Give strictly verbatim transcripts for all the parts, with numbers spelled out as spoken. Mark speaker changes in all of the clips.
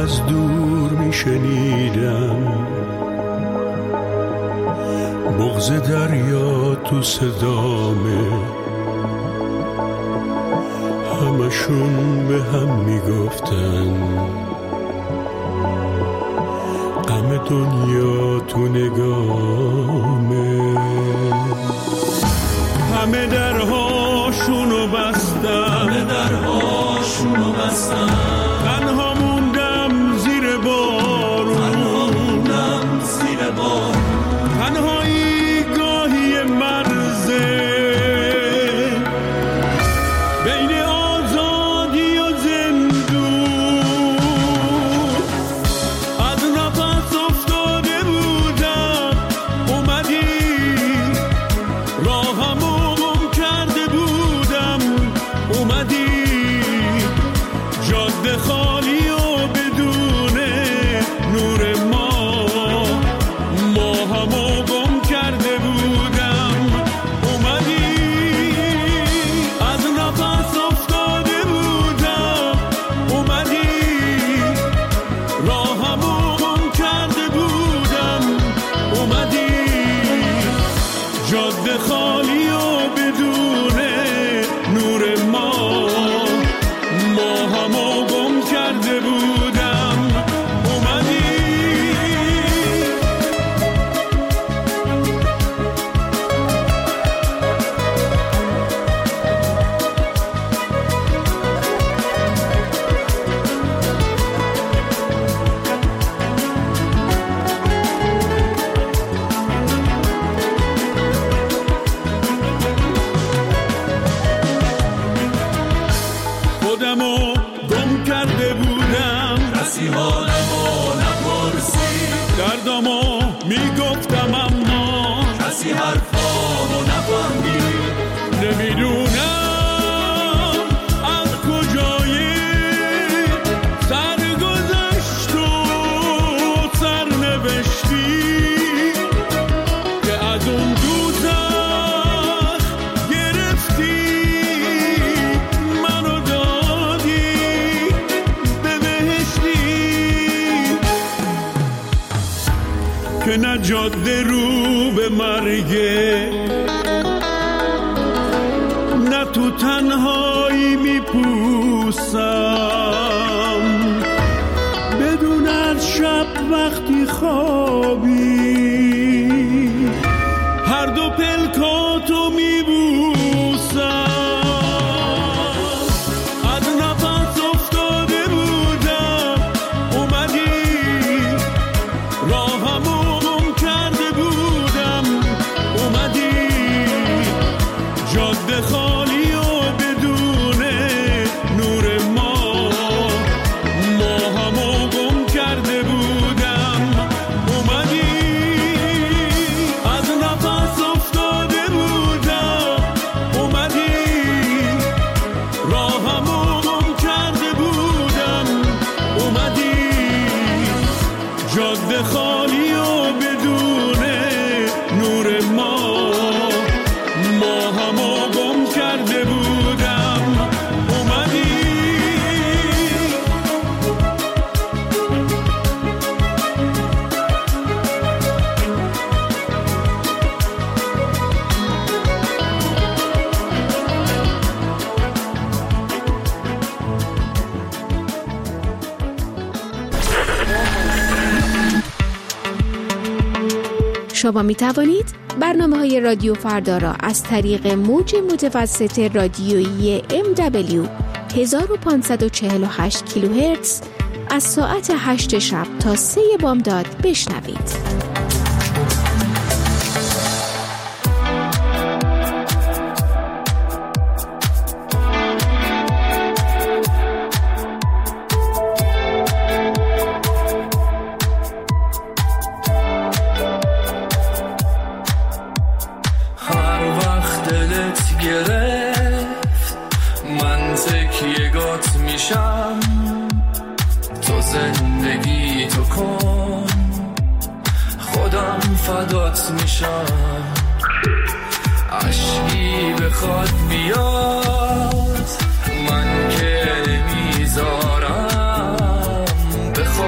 Speaker 1: از دور میشنیدم، بغض دریا تو صدامه، همشون به هم میگفتن غم دنیا تو نگامه. همه درهاشونو بستم، همه درهاشونو بستم، تنها موندم زیر بارون، تنها موندم زیر بارون، تنهایی گاهی مرزه بین آزادی و زندون. از نفس افتاده بودم، اومدی راهمو گم کرده بودم، اومدی جاده خالی و بدون نور ما، ما همو گم کرده بودم، اومدی از نفس افتاده بودم، اومدی راهمو گم کرده بودم، اومدی جاده خالی و بدون نور ما، ما همو گم کرده بودم، اومدی. خودمو گم کرده بودم، کسی حالمو نپرسید، دردمو میگفتم اما کسی حرفامو نفهمید. نمیدونم از کجای سرگذشت و سرنوشتی که از اون دوزخ گرفتی منو دادی به بهشتی، که نه جاده رو به مرگه، نه تو تنهایی میپوسم، بدون از شب وقتی خوابی هر دو پلکاتو میبوسم. از نفس افتاده بودم، اومدی راهمو گم کرده بودم، اومدی جاده خالی و بدون نور ما، ما همو گم کرده بودم، اومدی از نفس افتاده بودم، اومدی راهمو گم کرده بودم، اومدی جاده خالی و بدون نور ما، ما همو گم کرده بودم، اومدی.
Speaker 2: شما می توانید برنامه های رادیو فردا را از طریق موج متوسط رادیویی ام دبلیو هزار و پانصد و چهل و هشت کیلوهرتز از ساعت هشت شب تا سه بامداد بشنوید.
Speaker 3: گرفت من تکیه گات میشم، تو زندگی تو کن خودم فدات میشم، عشقی بخواد بیاد من که نمیذارم، به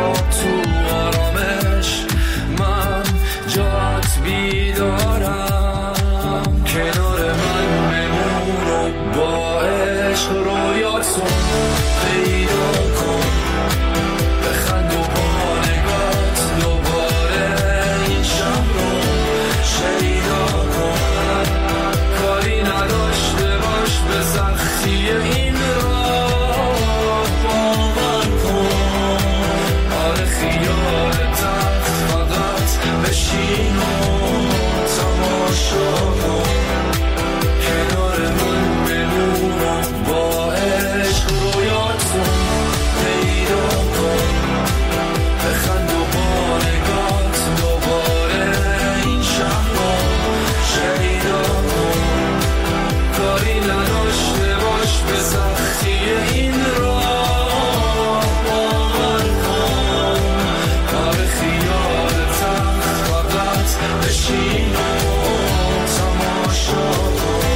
Speaker 3: رویاتو پیدا کن بخند و با نگات دوباره این شب رو شیدا کن کاری نداشته باش به سختی این راه باور کن آره خیال تخت فقط بشین و تماشا کن کنار من بمون و با عشق رویاتو پیدا کن بخند و با نگات دوباره این شب رو شیدا کن کاری نداشته باش به سختی این راه باور کن آره خیال تخت فقط بشین و تماشا کن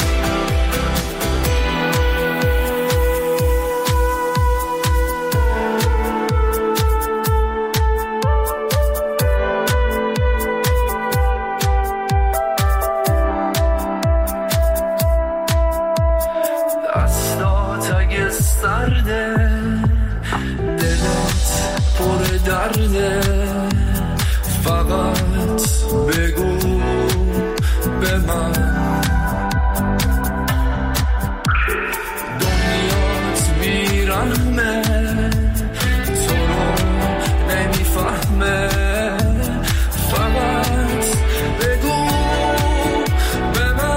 Speaker 3: دستات اگه سرده دلت پر درده فقط بگو به من دنیات بیرحمه تو رو نمیفهمه فقط بگو به من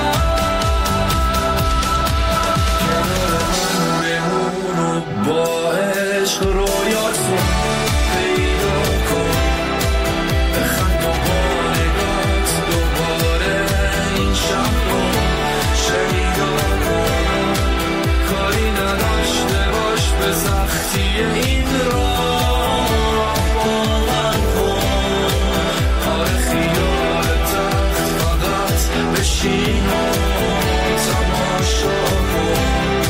Speaker 3: کنار من بمون و با عشق رویاتو پیدا کن بخند و با نگات دوباره این شب رو شیدا کن کاری نداشته باش به سختی این راه باور کن آره خیال تخت فقط بشین و تماشا کن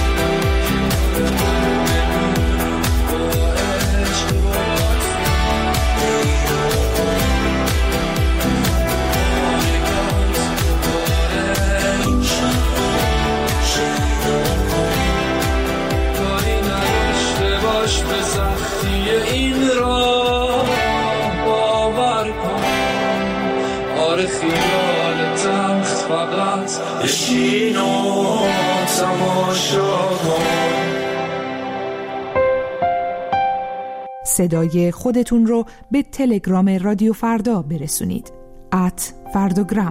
Speaker 3: با عشق رویاتو پیدا کن با نگات دوباره این شب رو شیدا کن کاری نداشته باش به سختی این راه باور کن آره خیال تخت فقط بشین و تماشا کن
Speaker 4: صدای خودتون رو به تلگرام رادیو فردا برسونید. ات فرداگرام.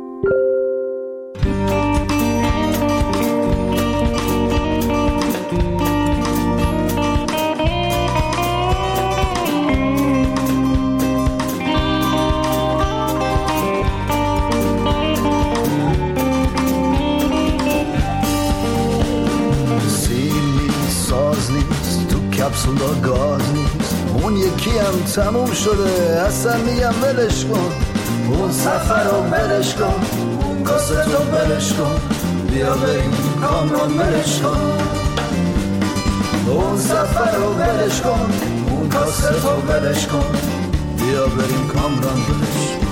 Speaker 5: کپسولا گاز نیست اون یکی هم تموم شده اصلا میگم ولش کن اون سفر رو ولش کن اون کاست رو ولش کن بیا بریم کامران ولش کن اون سفر رو ولش کن اون کاست رو ولش کن بیا بریم کامران ولش کن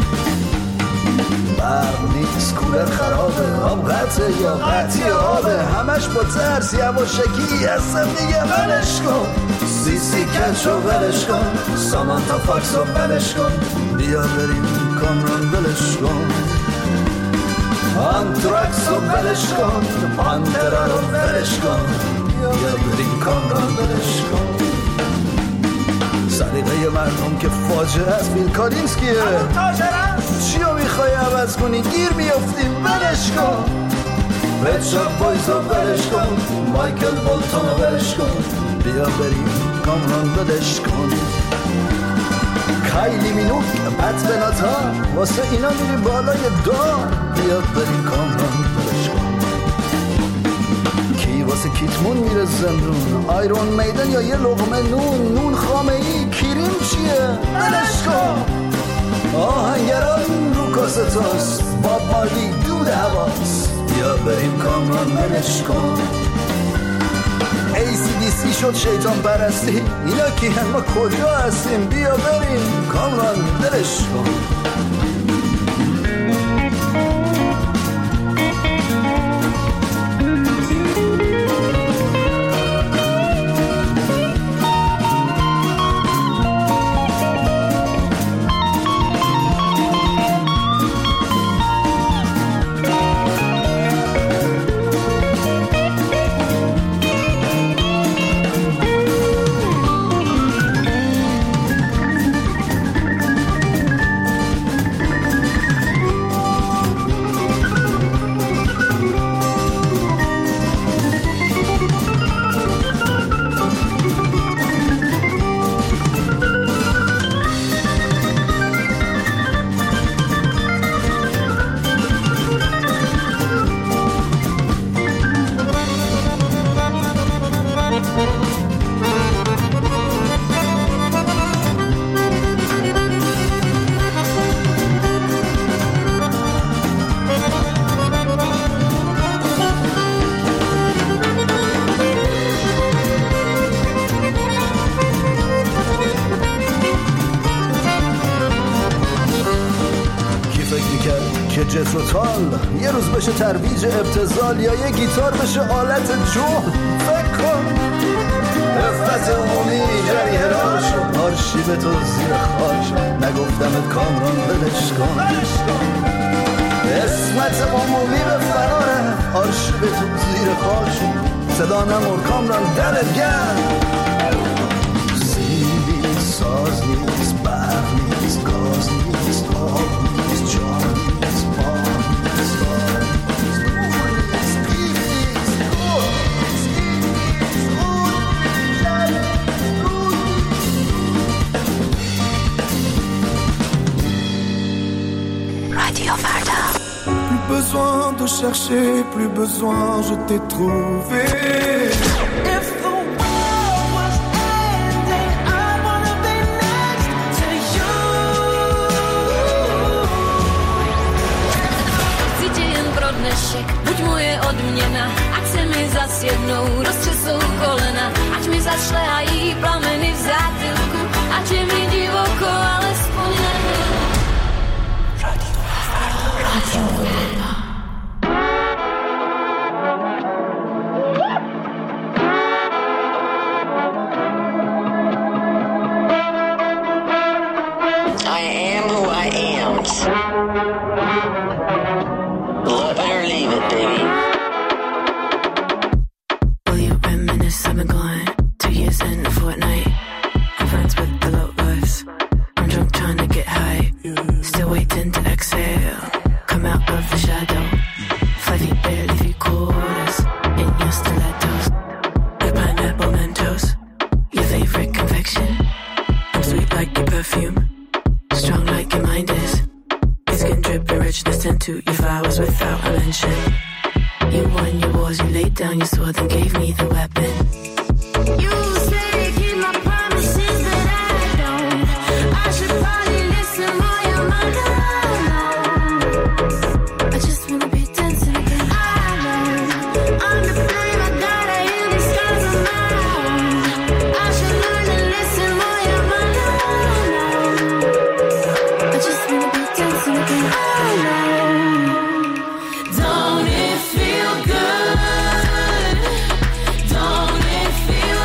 Speaker 5: برق نیست کولر خرابه آب قطعه یا قطعی آبه همش با ترس یواشکی اصلا میگه ولش کن سی سی کچ رو ولش کن سامانتا فاکس رو ولش کن بیا بریم کامران ولش کن آنتراکس رو ولش کن پانترا رو ولش کن بیا بریم کامران ولش کن سلیقه مردم که فاجعه است بیل کارینسکیه چی رو میخوای عوض کنی گیر میافتیم ولش کن رد شاپ بایز رو ولش کن مایکل بولتون رو ولش کن بیا بریم کامران ولش کن کایلی مینوک پت بناتا واسه اینا میری بالای دار بیا بریم کامران ولش کن کی واسه کیتمون میره زندون آیرون میدن یا یه لقمه نون نون خامه ای کیریم چیه ولش کن آهنگران رو کاستاست با مالی دود هواست بیا بریم کامران ولش کن ای سی دی سی شد شیطان پرستی اینا کی هم ما کجا هستیم بیا بریم کامران ولش کن توتال، یه روز بشه ترویج ابتذال، یا یه گیتار بشه آلت جون. فکر کن رفت عمومی جریه را شد، آرشیو تو زیر خاک شد، نگفتمت کامران ولش کن. اسمت عمومی به فراره، آرشیو تو زیر خاک شد، صدا نمور کامران دلت گرم. زیبی ساز نیست، برق نیست، گاز نیست، آب نیست، جان نیست، بار نیست، دار نیست، نور نیست، قیب نیست، گل نیست، قیب نیست، خود نیست، جل نیست، رود نیست.
Speaker 2: رادیو فردا.
Speaker 6: Plus besoin de chercher, plus besoin, je t'ai trouvé. If the world was ending, I wanna be next to you.
Speaker 7: Tydzień pro dnešek, buď moje odměna, ať se mi zas jednou roztřesou kolena, ať mi zašlehají plameny v zátylku, ať je mi divoko, alespoň nevěl. Radio Farda. Radio Farda.
Speaker 8: I am who I am. Love it or leave it, baby.
Speaker 9: Will you reminisce? I've been gone two years and a fortnight. I'm friends with the low lives. I'm drunk trying to get high. Still waiting to exhale. Come out of the shadow. Five feet barely three quarters. In your stilettos. Your pineapple Mentos. Your favorite confection. I'm sweet like your perfume. Strong like your mind is. Your skin dripping richness into your flowers without a mention. You won your wars, you laid down your sword and gave me the weapon.
Speaker 7: You say keep my promises, but I don't. I should probably listen more, you're my alone. I just wanna be dancing again. I know I'm the flame, I gotta heal these scars on my own. I should learn to listen more, you're my alone. I just wanna be dancing again. I know. Don't it feel good? Don't it feel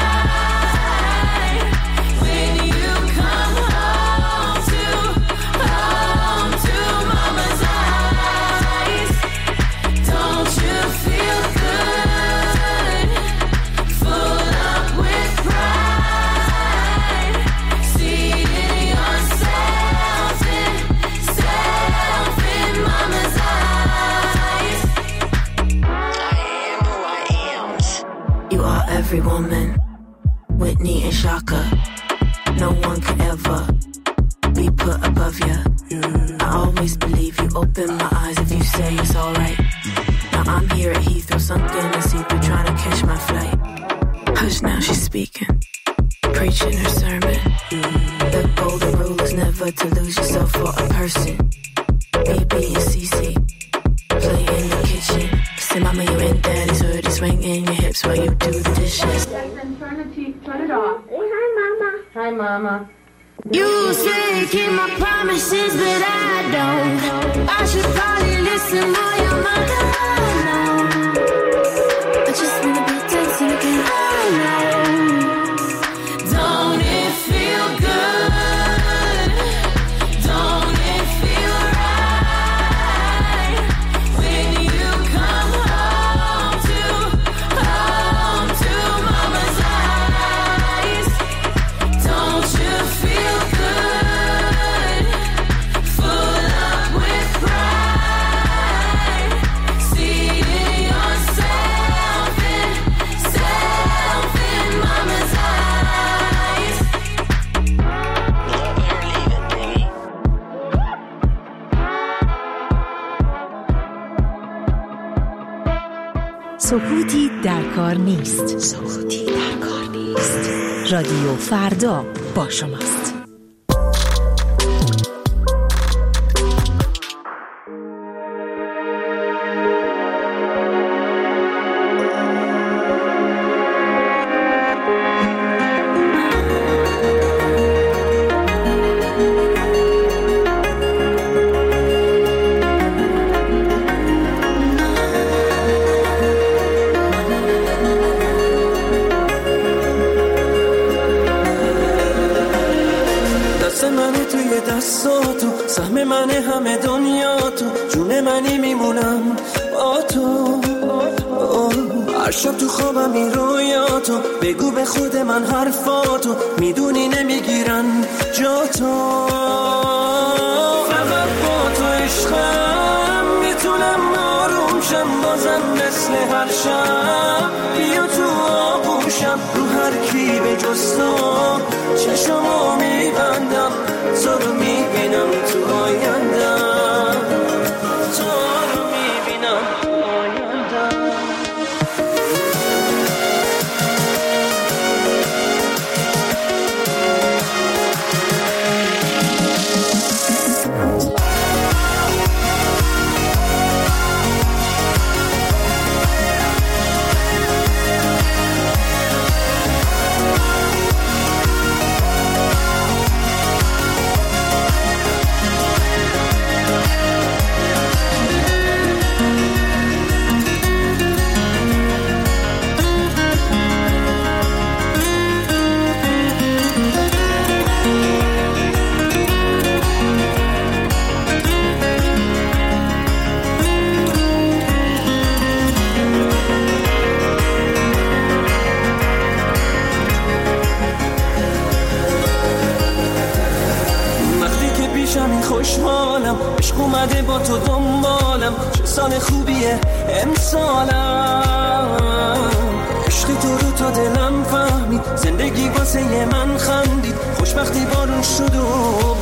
Speaker 7: right when you come home to home to mama's eyes? Don't you feel good? Full up with pride, seeing yourself in self in mama's eyes.
Speaker 8: I am who I am.
Speaker 9: You are every woman, Whitney and Shaka. No one can ever be put above you. I always believe you. Open my eyes if you say it's alright. Now I'm here at Heathrow, sunken and see-through, trying to catch my flight. Hush now, she's speaking, preaching her sermon. The golden rule is never to lose yourself for a person. B B and C C play in the kitchen. Say, mama, you in daddy's hood, swinging your hips while you do the dishes.
Speaker 10: Turn the T V, turn it off. Hi, Mama. Hi, Mama.
Speaker 7: You say keep my promises, but I don't. I should probably listen more, you're my alone. I just wanna be dancing again. I know. Don't it feel good? Don't it feel right when you come home to home to mama's eyes? Don't you feel good? Full up with pride, seeing yourself in self in mama's eyes.
Speaker 8: Love it or leave it, baby.
Speaker 4: سکوتی در کار نیست. سکوتی در کار نیست. رادیو فردا با شماست.
Speaker 11: من همه دنیا تو، جون منی میمونم با تو. هر شب تو خوابم این رویاتو، بگو به خود من حرفاتو، میدونی نمیگیرن جا تو. فقط با تو عشقم میتونم آروم شم، بازم مثل هر شب بیا تو آغوشم. رو هر کی به جز تو چشمو میبندم، تو رو میبینم تو آیندم، تو رو میبینم تو آیندم. خوشحالم عشق اومده با تو دنبالم، چه سال خوبیه امسالم. عشق تو رو تا دلم فهمید، زندگی واسه من خندید، خوشبختی بارون شد و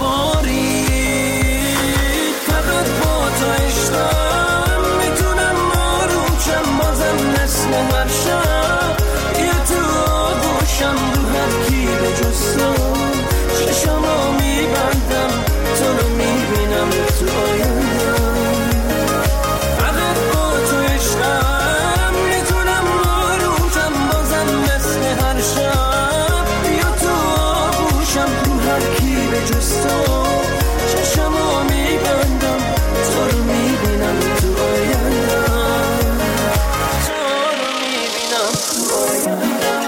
Speaker 11: بارید. فقط با تو عشقم میتونم آروم شم، بازم مثل هر شب یه تو آغوشم. رو هر کی به جز تو چشمو میبندم، تو رو میبینم تو آیندم. فقط با تو عشقم میتونم آروم شم، بازم مثل هر شب بیا تو آغوشم. رو هر کی به جز تو چشمو میبندم، تو رو میبینم تو آیندم، تو رو میبینم تو آیندم.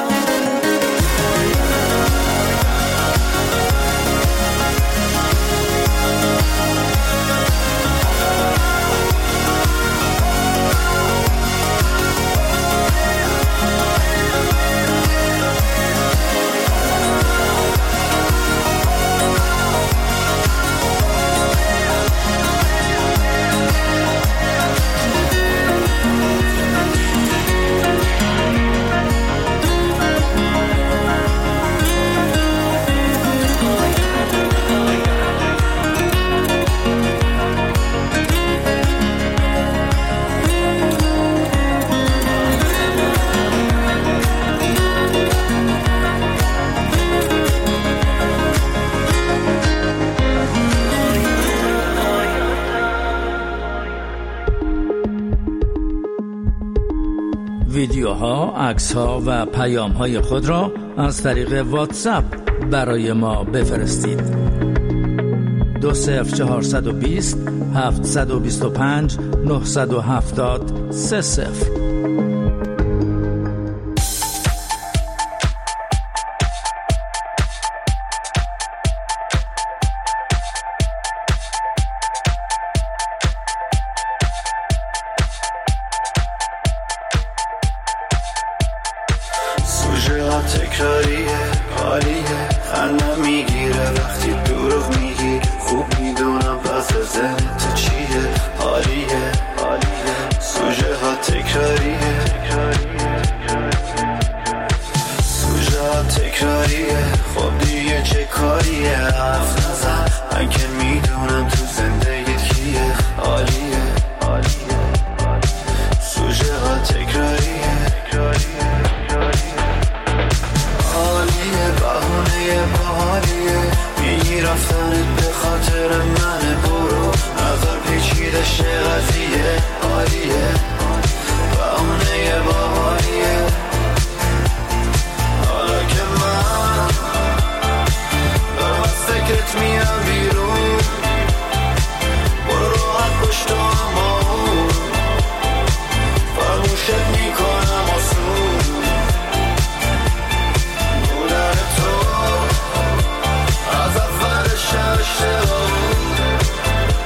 Speaker 12: ویدیوها، عکس‌ها و پیام‌های خود را از طریق واتساپ برای ما بفرستید. دو صفر چهارصد و بیست هفتصد و بیست و پنج نهصد و هفتاد سه صفر.
Speaker 13: تکراریه حالیه خندم میگیره وقتی دروغ میگی، خوب میدونم پس ذهنت چیه. حالیه حالیه سوژه ها تکراریه، سوژه ها تکراریه. خب دیگه چه کاریه حرف نزن، من که میدونم تو زندگیت کیه. حالیه حالیه سوژه ها تکراریه، باحالیه میگی رفتنت به خاطر منه، برو نظر پیچیده شه قضیه. حالیه بهونه باحالیه، حالا که من دارم از فکرت میام بیرون، برو راحت پشت همون فراموشت میکنم آسون. بودن تو از اول شب اشتباه بود،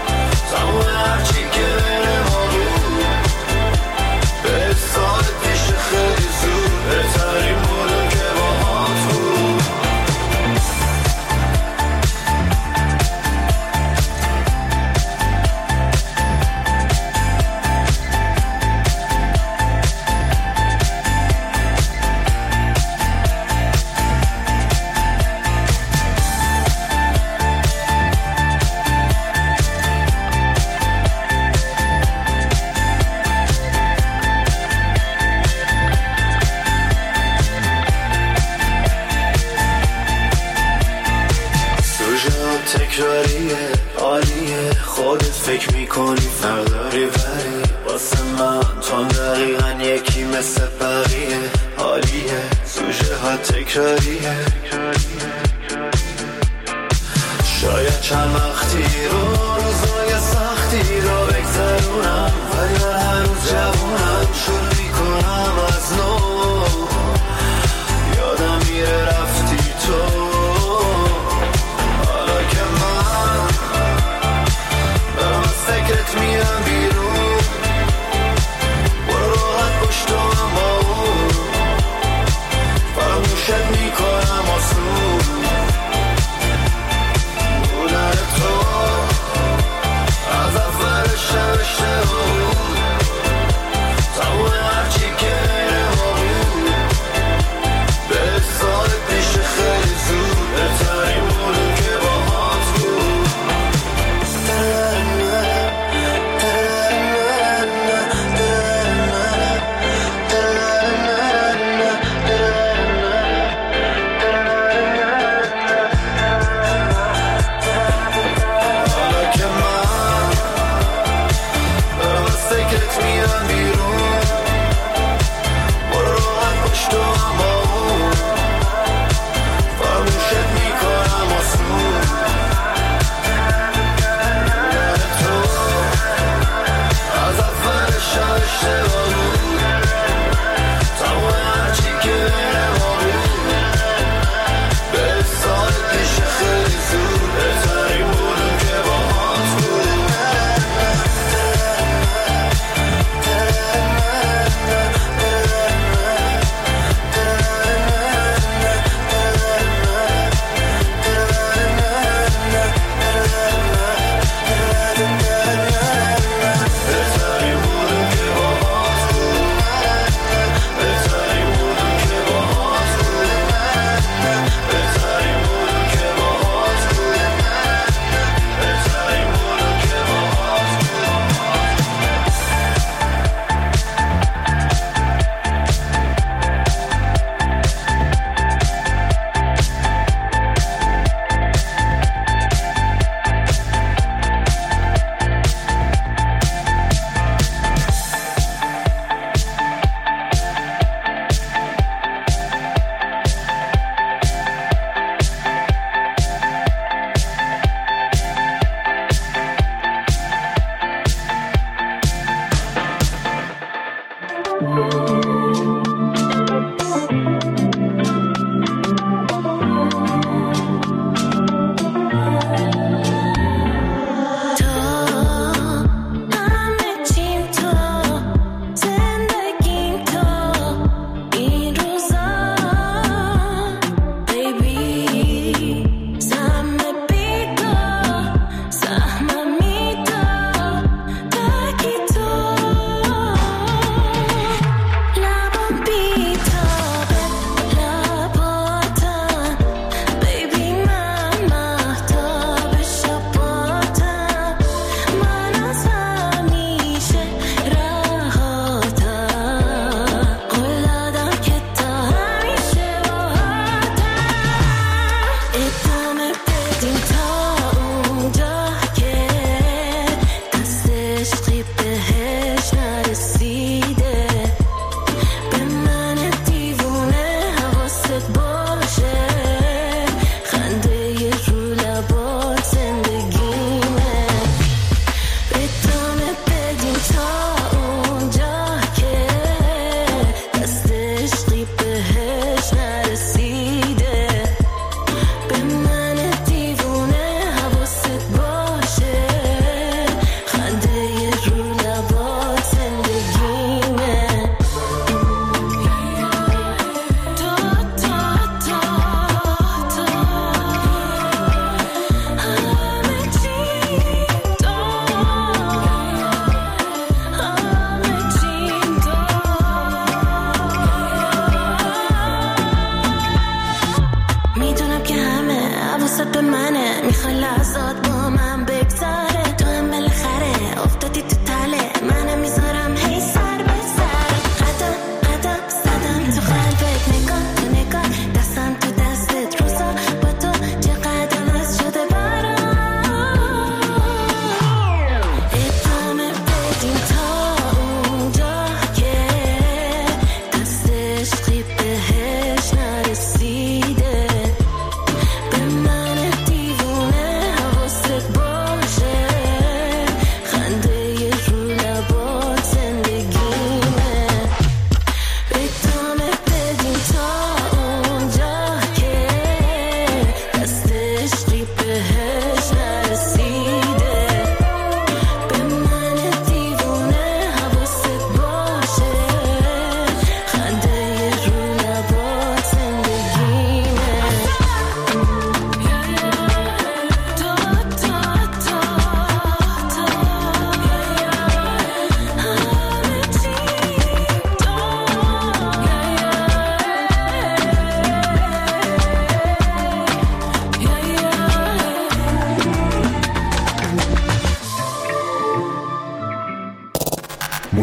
Speaker 13: فکر میکنی فرق داری ولی واسه من تو دقیقا یکی مثل بقیه حالیه سوژه ها تکراریه شاید چند وقتی رو روزای سختی رو بگذرونم ولی من هنوز جوونم شروع میکنم از نو یادم میره رفتی تو حالا که من دارم از فکرت میرم بیرون برو راحت پشت و هم با اون فراموشت میکنم آسون بودن تو از اولش نوشته بود تموم هرچی که اینه ما بود به سال پیش خیلی زود بهترین بودم که با هات بود حالا که من دارم از فکرت میرم بیرون برو راحت پشت و هم با اون فراموشت میکنم آسون بودن تو از اولش هم اشتباه بود تمام هرچی که بین ما بود به سال پیش خیلی زود بهترین بودم که با هات بود بهترین بودم که با هات بود بهترین بودم که با هات بود بهترین بودم که با هات بود بهترین بودم که با هات
Speaker 7: همه چیم تو زندگیم تو این روزا بیبی سهم بی تو سهم می تو تکی تو لبم بی تابه لباتم بیبی من مهتاب شباتم من از همیشه رهاتم قول دادم که تا همیشه باهاتم ادامه بدیم تا اونجا که دست عشقی بهش نرسیده به من دیوونه حواست باشه خنده یه رو لبات زندگیمه ادامه بدیم تا اونجا که دست عشقی بهش نرسیده به من دیوونه حواست باشه خنده یه رو لبات زندگیمه تا تا تا تا همه چی تو همه چی تو میدونم که همه حواست به منه میخوای لحظات با من بگذره تو هم بالاخره افتادی تو تله منم میذارم هی سر به سر قدم قدم زدم تو قلبت نگاه تو نگاه دستم تو دستت روزا با تو چقدر عوض شده برام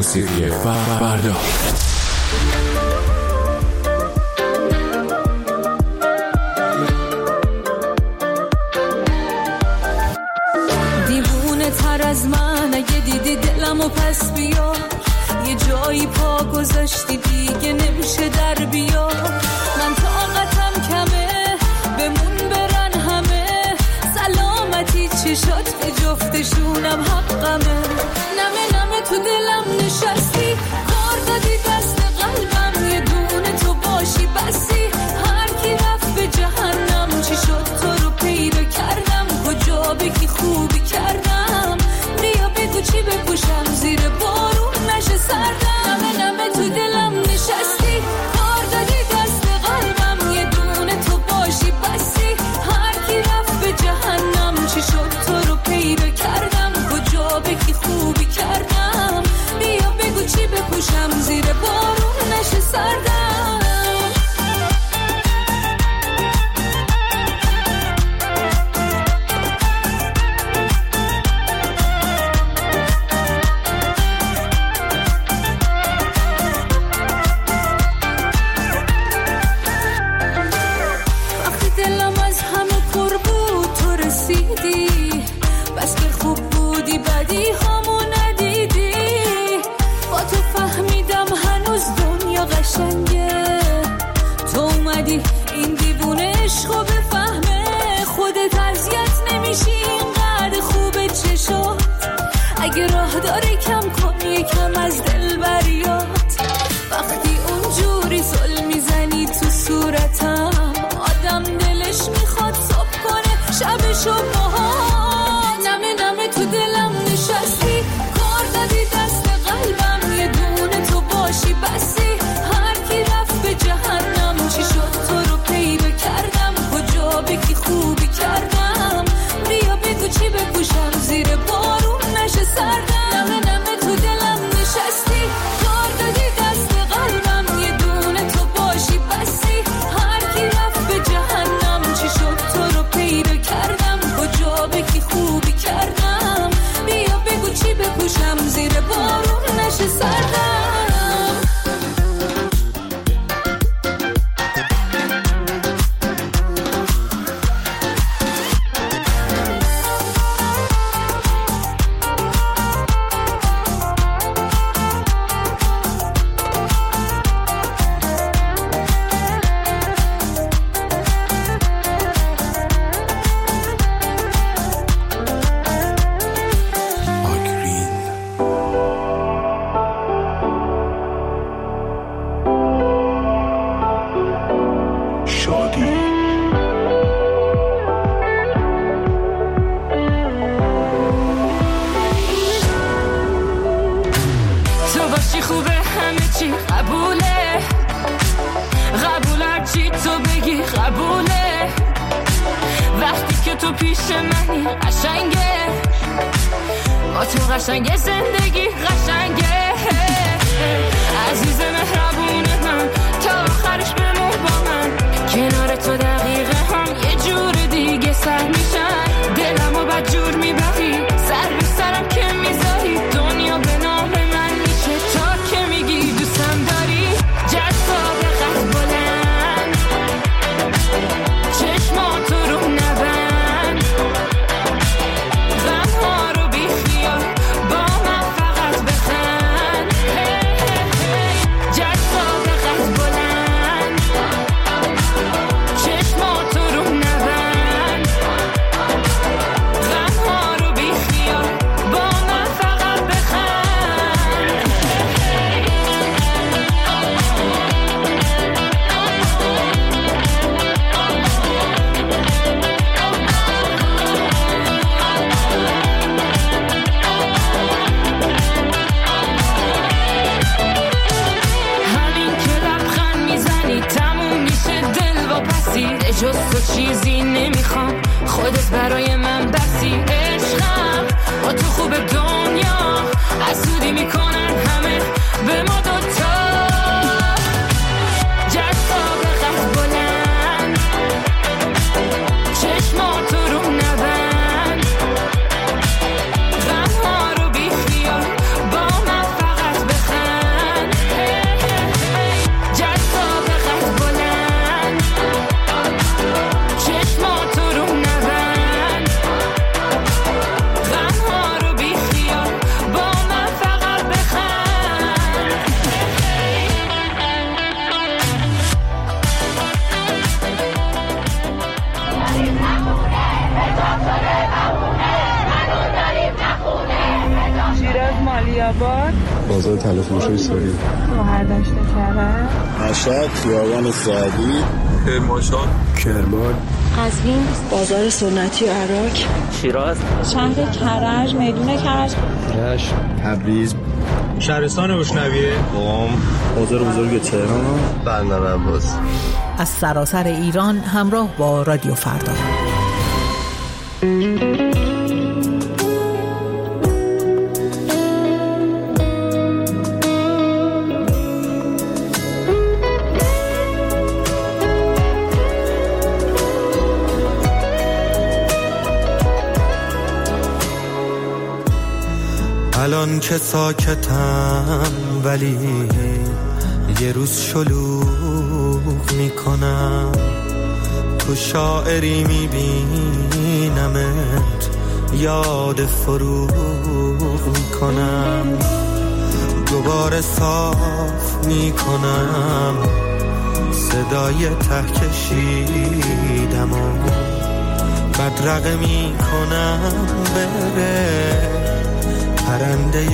Speaker 14: موسیقی فردا.
Speaker 15: دیوونه تر از من اگه دیدی دلمو پس بیار، یه جایی پا گذاشتی دیگه نمیشه در بیار. من طاقتم کمه بمون برن همه، سلامتی چشات به جفتشونم حقمه. نمه نمه تو دلم نشستی، کار دادی دست قلبم، یه دونه تو باشی بسی. هر کی رفت به جهنم، چی شد تو رو پیدا کردم، کجا بگی خوبی کردم. بیا بگو چی بپوشم زیر بارون نشه سردم. نمه نمه تو دلم نشستی، کار دادی دست قلبم، یه دونه تو باشی بسی. هر کی رفت به جهنم، چی شد تو رو پیدا کردم، کجا بگی خوبی کردم. بیا بگو چی بپوشم زیر بارون نشه سردم. این دیوونه عشقو بفهمه، خودت اذیت نمیشی اینقدر خوبه چشات. اگه راه داری کم کن یکم از دل بریات. وقتی اونجوری زل میزنی تو صورتم، آدم دلش میخواد صبح کنه شبشو باهات. نمه نمه تو دلم نشستی، کار دادی دست قلبم، یه دونه تو باشی بسی. هر کی رفت به جهنم، چی شد تو رو پیدا کردم، کجا بگی خوبی کردم. بیا بگو چی بپوشم زیر بارون نشه سردم. نمه نمه تو دلم نشستی، کار دادی دست قلبم، یه دونه تو باشی بسی. هر کی رفت به جهنم، چی شد تو رو پیدا کردم، کجا بگی خوبی کردم. بیا بگو چی بپوشم زیر بارون نشه سردم.
Speaker 16: قشنگ زندگی قشنگه، عزیز مهربون من، تا آخرش بمون با من. کنار تو دقیقه هم یه جور دیگه سر میشن، دلمو بد جور میبری، سر به سرم که میذاری. دنیا به نام من میشه تا که میگی دوستم داری. جذاب قد بلند، چشماتو رو نبند، غمها رو بی خیال با من فقط بخند. جذاب قد بلند، چشماتو رو نبند، غمها رو بی خیال با من فقط بخند. همین که لبخند میزنی تموم میشه دل و پسی. جز تو چیزی نمیخوام، خودت برای من بسی. عشقم با تو خوب دنیا، حسودی میکنن همه به ما دوتا. جذاب قد بلند، چشماتو رو نبند، غمها رو بی خیال با من فقط بخند.
Speaker 14: علی‌آباد،
Speaker 17: بازار طلا فروشی ساری،
Speaker 14: شهرداشت کرد،
Speaker 17: مشهد، خیابان سعدی، کرمانشاه، کرمان،
Speaker 18: قزوین، بازار سنتی عراق،
Speaker 19: شیراز،
Speaker 14: شهر کرج، میدون کرج،
Speaker 17: رشت، تبریز،
Speaker 20: شهرستان روشنویه،
Speaker 17: قم، بازار بزرگ تهران، بندر عباس.
Speaker 4: از سراسر ایران همراه با رادیو فردا.
Speaker 21: الان که ساکتم ولی یه روز شلوغ میکنم، تو شاعری میبینمت یاد فروغ میکنم، دوباره صاف میکنم صدای ته کشیدم و بدرقه میکنم بره پرنده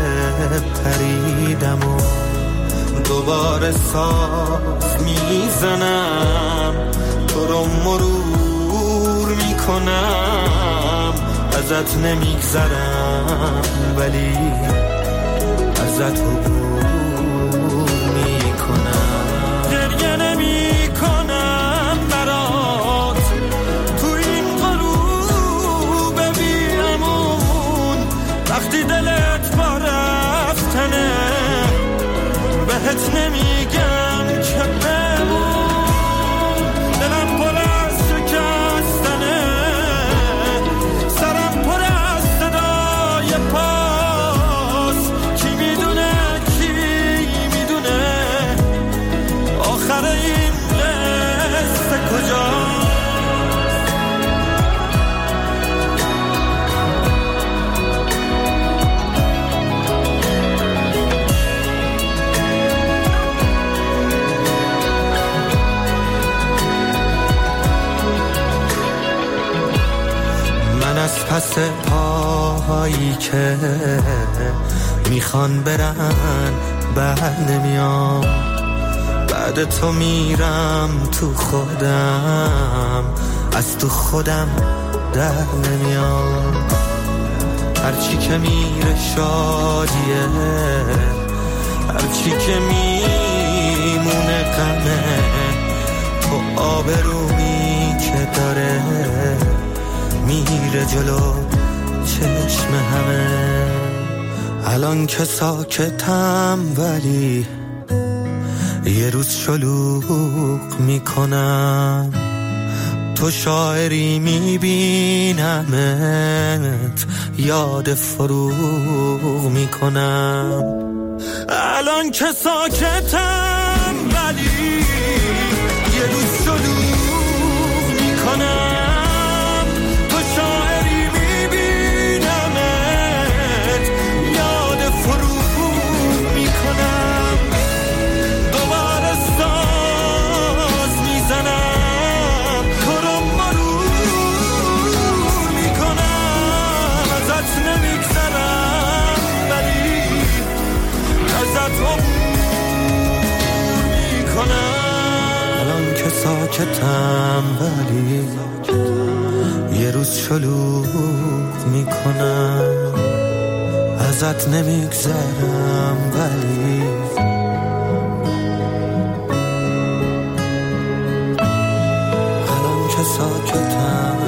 Speaker 21: پریدم و دوباره صاف میزنم، تو رو مرور میکنم، ازت نمیگذرم ولی ازت عبور میکنم، گریه نمیکنم برات تو این غروب بیامون، وقتی دلت با رفتنه بهت نمیگم که بمون، دلم پر از شکستنه، سرم پر از صدای پاس، کی میدونه کی میدونه آخر این قصه کجاست. از پس پاهایی که میخوان برن بر نمیام، بعد تو میرم تو خودم، از تو خودم در نمیام، هرچی که میره شادیه، هرچی که میمونه غمه، تو آبرومی که داره میره جلو چشم همه. الان که ساکتم ولی یه روز شلوغ میکنم، تو شاعری میبینمت یاد فروغ میکنم. الان که ساکتم ولی یه روز شلوغ میکنم، الان که ساکتم ولی یه روز شلوغ میکنم، ازت نمیگذرم ولی الان که ساکتم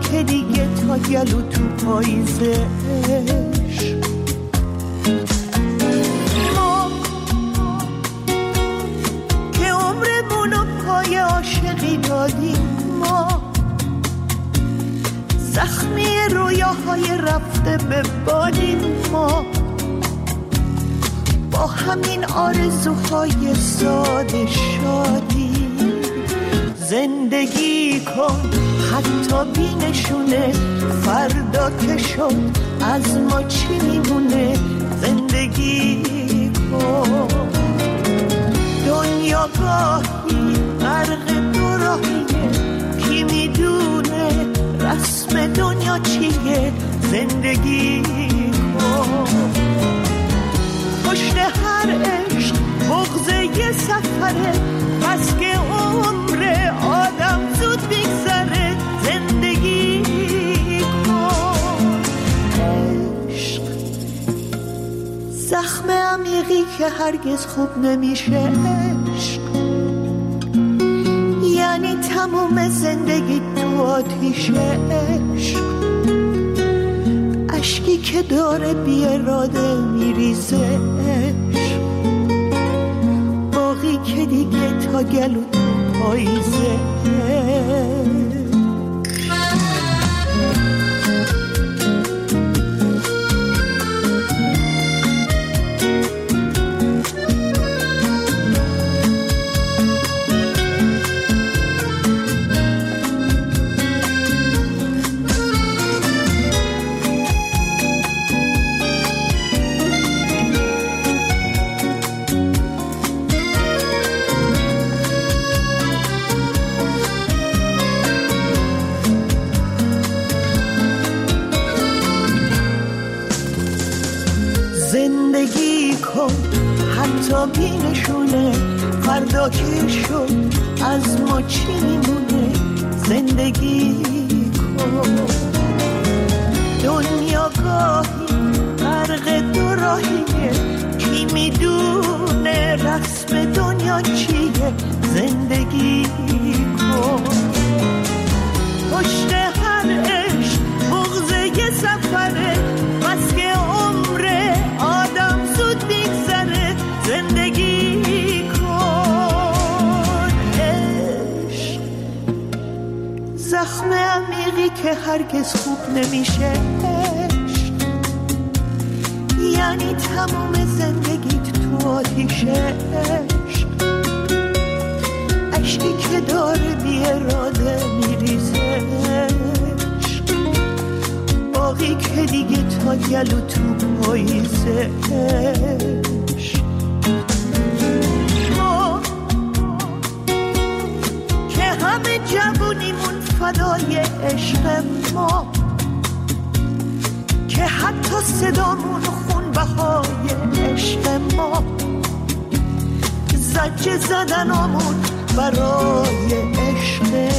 Speaker 19: که دیگه تا گلو تو پاییزش. ما که عمرمونو پای عاشقی دادیم، ما زخمی رویاهای رفته به بالیم، ما با همین آرزوهای ساده شادی. زندگی کن حتی بی نشونه، فردا که شد از ما چی میمونه. زندگی کن. دنیا گاهی غرق دو راهیه، کی میدونه رسم دنیا چیه. زندگی کن. پشت هر عشق بغض یه سفره، بس که عمر آدم زود بگذره. زندگی کن. عشق زخم عمیقی که هرگز خوب نمیشه. عشق یعنی تموم زندگی تو آتیشه. عشق اشکی که داره بی اراده میریزه. عشق باقی که دیگه تا گلو تو پاییزه. زندگی کن حتی بی نشونه، فردا که شد از ما چی میمونه. زندگی کن. دنیا گاهی غرق دو راهیه، کی میدونه رسم دنیا چیه. زندگی کن. پشت هر عشق بغض یه سفره، بس که عمر آدم زود بگذره. زندگی کن. عشق زخم عمیقی که هرگز خوب نمیشه. عشق یعنی تموم زندگیت تو آتیشه. عشق اشکی که داره بی اراده میریزه. باقی که دیگه تا گلو تو پاییزه. ما که همه جوونیمون فدای عشق، ما که حتی صدامون خون بهای عشق، ما زجه زدنامون برای عشق.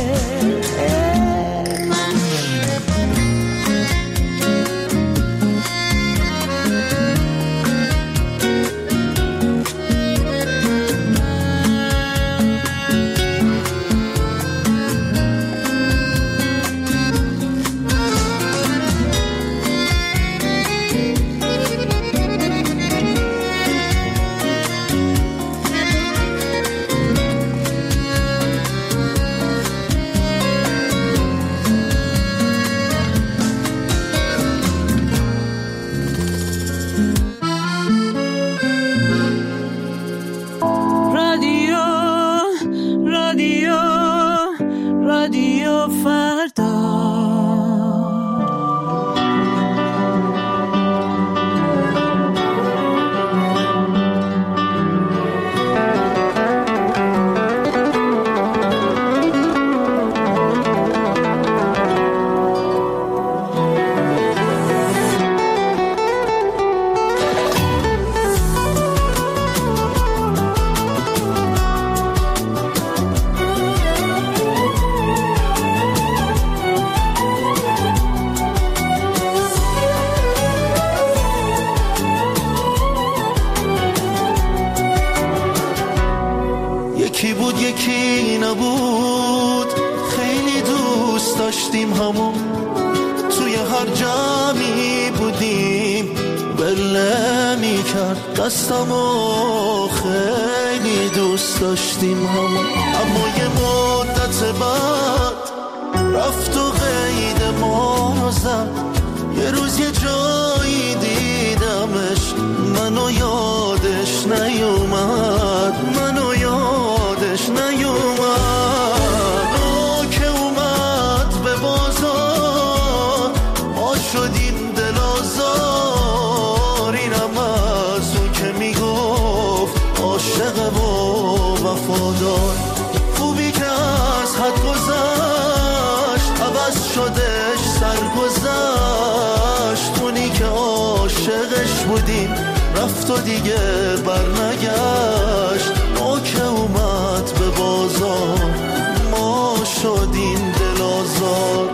Speaker 21: کرد دستمو خیلی دوست داشتیم همون، اما یه مدت بعد رفت و قید ما رو زد. یه روز یه جایی دیدمش، منو یادش نیومد، منو یادش نیومد. او که اومد به بازار ما شدیم دل آزار، اینم از اون که میگفت عاشق و وفادار. خوبی که از حد گذشت عوض شدش سرگذشت، اونی که عاشقش بودیم رفت و دیگه برنگشت. ما که اومد به بازار ما شدیم دل آزار.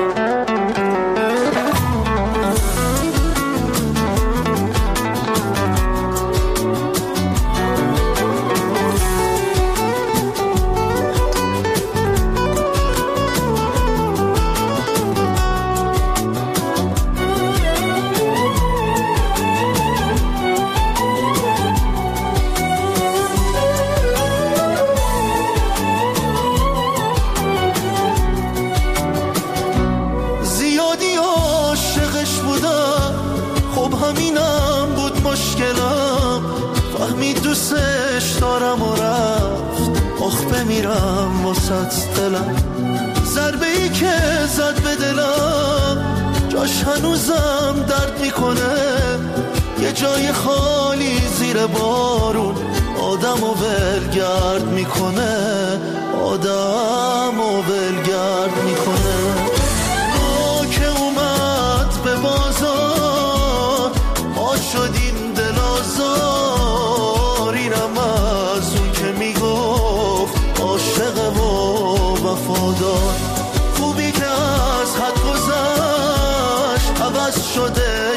Speaker 21: دوستش دارم و رفت، آخ بمیرم واسط دلم. ضربه ای که زد به دلم جاش هنوزم درد میکنه. یه جای خالی زیر بارون آدم و ولگرد میکنه، آدم و ولگرد میکنه. ما که اومد به بازار ما شدیم دل آزار، اینم از اون که میگفت عاشق و وفادار. خوبی که از حد گذشت عوض شدش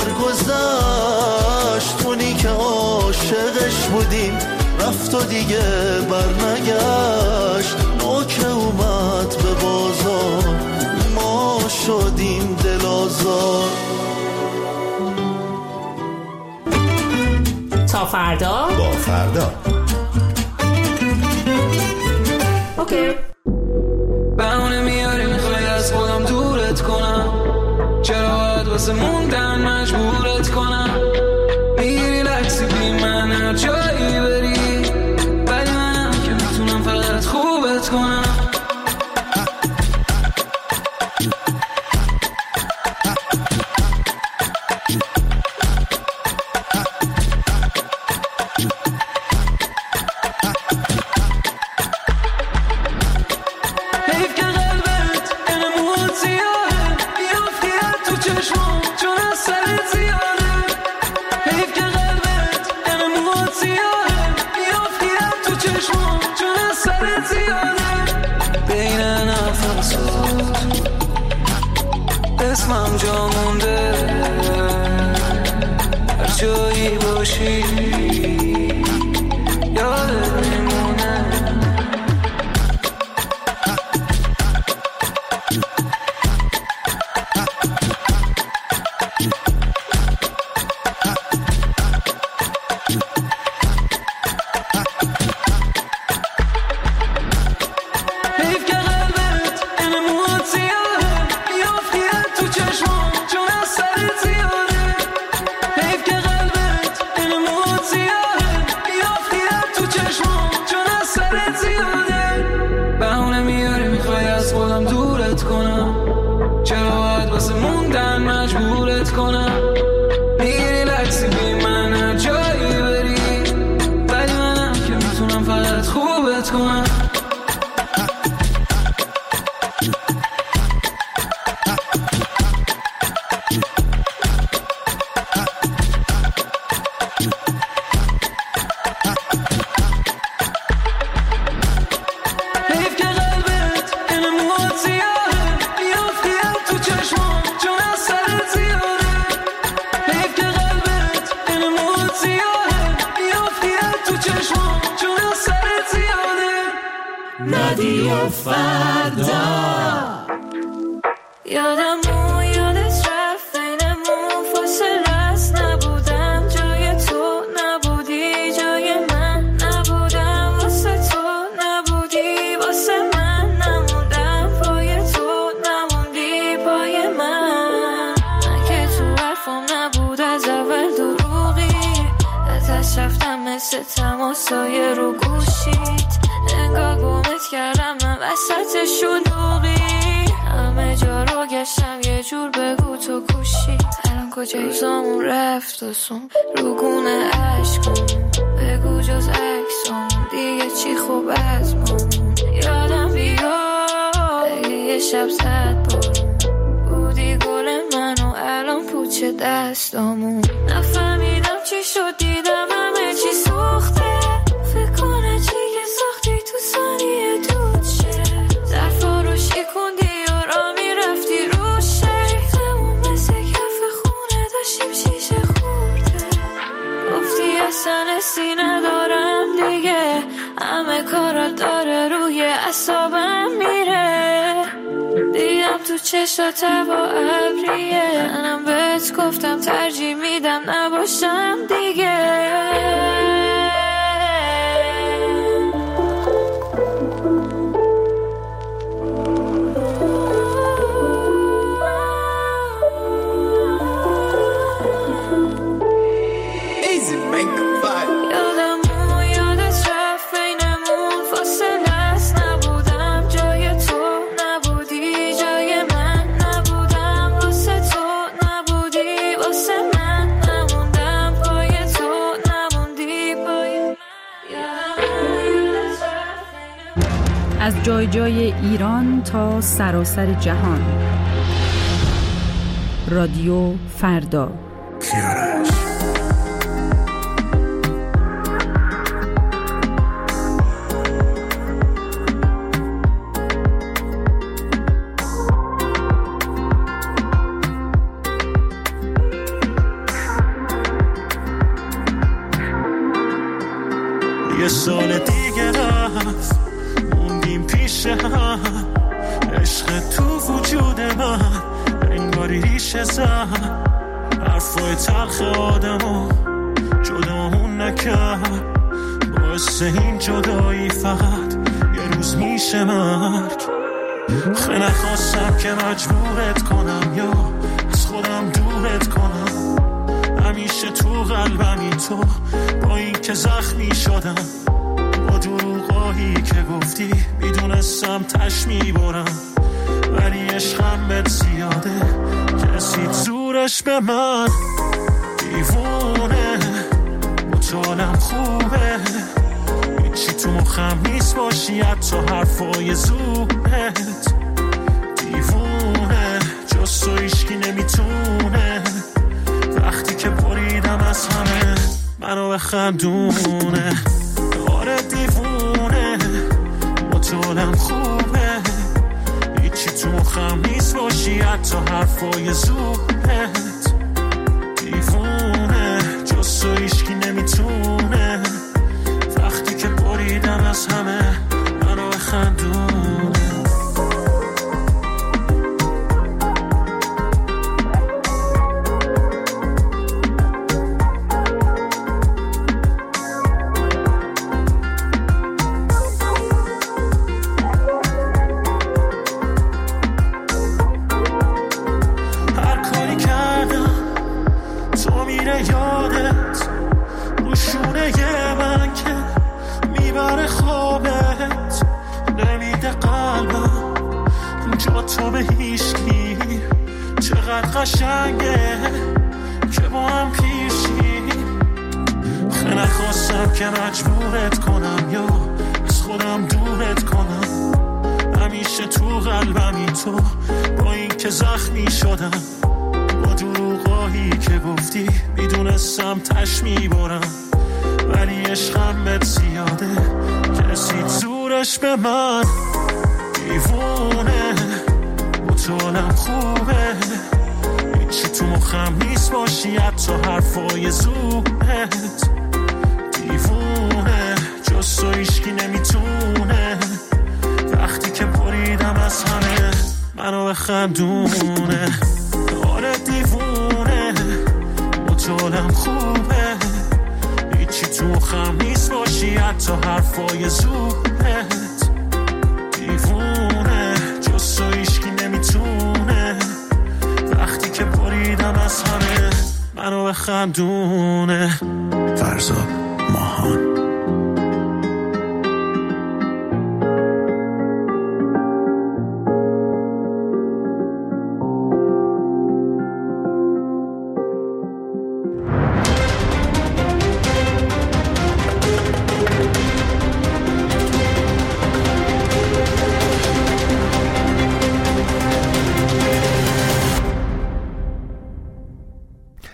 Speaker 21: سرگذشت، اونی که عاشقش بودیم رفت و دیگه برنگشت. ما که اومد به بازار ما شدیم دل آزار.
Speaker 1: تا فردا
Speaker 22: با فردا
Speaker 1: اوکی.
Speaker 11: بهونه میاری میخوای از خودم دورت کنم، چرا باید واسه موندن مجبورت کنم؟ میگیری لکسی بی من هر جایی بری، ولی منم که میتونم فقط خوبت کنم. اسمم جا مونده هر جایی باشی یادت میمونه.
Speaker 3: رادیو فردا.
Speaker 15: یادم و یادت رفت بینمون فاصله است، نبودم جای تو پیش رفتم مثل تماسای رو گوشید، انگار گمت کردم من وسط شلوغی، همه جا رو گشتم یه جور بگو تو کوشی، الان کجایی زامون رفت و سون رو گونه عشقم، بگو جز عکسم دیگه چی خوب از مون، یادم بیاد اگه یه شب زد بارون بودی گل من و الان پوچه دستامون، نفهمیدم چی شد دیدم همه چی سوخته، فکر کنه چی که ساختی تو ثانیه دود شه، ظرفا رو شکوندی و را میرفتی رو شیطمون مثل کف خونه داشتیم شیشه خورده، گفتی اصلا حسی ندارم دیگه، همه کارات داره روی اعصابم میره، دیدم تو چشات هوا ابریه، منم بهت گفتم ترجیح میدم نباشم دیگه.
Speaker 5: از جای جای ایران تا سراسر جهان، رادیو فردا.
Speaker 21: یه سال دیگه رفت موندیم پیش هم، عشق تو وجود من انگاری ریشه زن، حرفای تلخ آدمو جدامون نکرد، باعث این جدایی فقط یه روز میشه مرگ، خیلی نخواستم که مجبورت کنم یا از خودم دورت کنم، همیشه تو قلبمی تو، با این که زخمی شدم، با دروغایی که گفتی میدونستم تش میبرم، ولی عشقم بهت زیاده کسی زورش به من، دیوونه مطالم خوبه، هیچی تو مخم نیست باشی حتی حرفای زورت، دیوونه جز تو هیچکی نمیتونه، وقتی که بریدم از همه منو بخندونه، آره دیوونه مطالم خوبه، هیچی تو مخم نیست باشی حتی حرفای زورت، دیوونه جز تو هیچکی نمیتونه، وقتی که بریدم از همه منو بخندونه. یادت روشونه من که میبره خوابت، نمیده قلبم جا تو به هیچکی، چقدر قشنگه که با هم پیشی، خیلی نخواستم که مجبورت کنم یا از خودم دورت کنم، همیشه تو قلبمی تو، با این که زخمی شدم، با دروغایی که گفتی میدونستم تش میبرم، ولی عشقم بهت زیاده کسی زورش به من، دیوونه مطالم خوبه، هیچی تو مخم نیست باشی حتی حرفای زورت، دیوونه جز تو هیچکی نمیتونه، وقتی که بریدم از همه منو بخندونه، آره دیوونه مطالم خوبه، هیچی تو مخم نیست باشی حتی حرفای زورت، دیوونه جز تو هیچکی نمیتونه، وقتی که بریدم از همه منو بخندونه. فرزاد